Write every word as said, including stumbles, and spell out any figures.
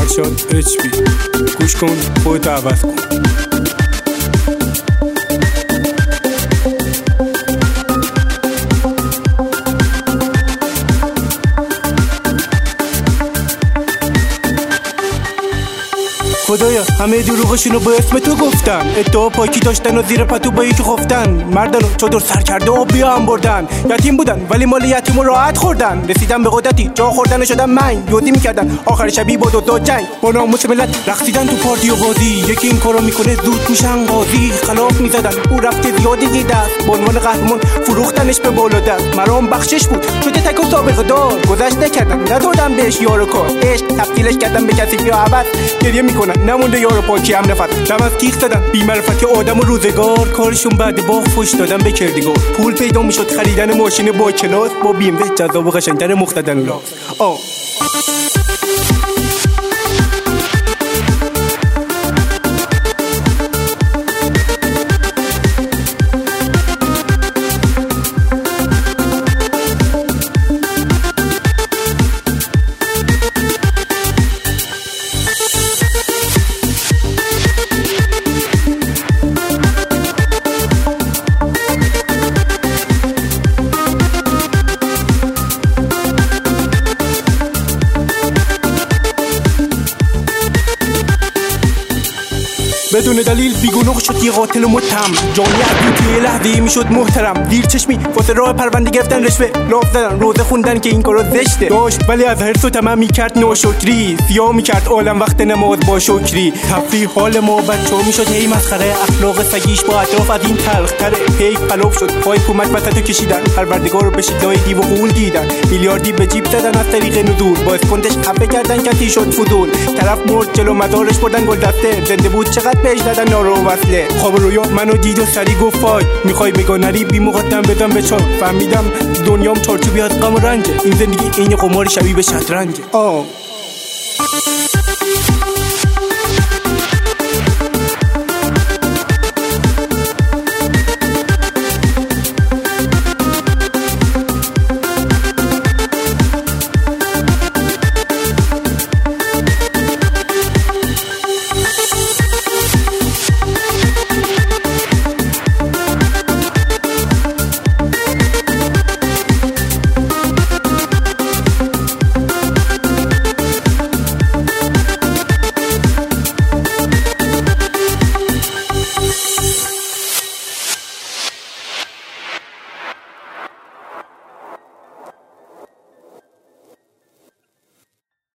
دلشاد اچ پی گوش کن خودتو عوض کن. خدایا همه دروغشونو با اسم تو گفتن، ادعا پاکی داشتن و زیر پتو با یکی خفتن، مردانو چادر سر کرده و بیا هم بردن، یتیم بودن ولی مال یتیمو راحت خوردن، رسیدن به قدرتی جا خوردن و شدن من یودی میکردن، آخر شبی با دو دو جنگ با ناموس ملت رقصیدن تو پارتی و بازی، یکی این کارو میکنه زود میشن قاضی، خلاف میزدن او رفته زیادی دیده است، به عنوان قهرمان فروختنش به بالا دست، مرام بخشش بود شده تک و سابقه دار، گذشت نکردن ندادن بهش یار و کار، عشق تبدیلش کردن به کسی یا عبد، گریه میکنن نمونده یارو پاکی هم نفت، دم از تیغ زدن بی معرفت آدم و روزگار، کارشون بعد باغ فوش دادن به کردگار، پول پیدا میشد خریدن ماشین با کلاس، با بی ام و جذاب و قشنگتر مقتدن لاس. آه بدون دلیل بیگناه شد یه قاتل متهم، جانی عبدی توی لحظه‌ای میشد محترم، دیر چشمی واسه راه پرونده گرفتن رشوه، لاف زدن روزه خوندن که این کارا زشته، داشت ولی از حرص و طمع میکرد ناشکری، سیاه میکرد عالم وقت نماز با شکری، تفریح حال ما بچه‌ها میشد هی مسخره، اخلاق سگیش با اطراف از این تلخ‌تره، هی خلاف شد پای حکومت وسطو کشیدن، پروردگار رو به شیدای دیو و غول دیدن، میلیاردی به جیب زدن از طریق نزول، با اسپندش خفه کردن کتی شد فضول، طرف مرد جلو مزارش بردن گلدسته، زنده بود چقدر بهش دادن نارو وصله، خواب رویا منو دید و سری گفت فای، میخوای بگانری بی مقدم بدم به چار، فهمیدم دنیام چارچوبی از غم و رنجه، این زندگی این قمار شبیه به شطرنجه. آه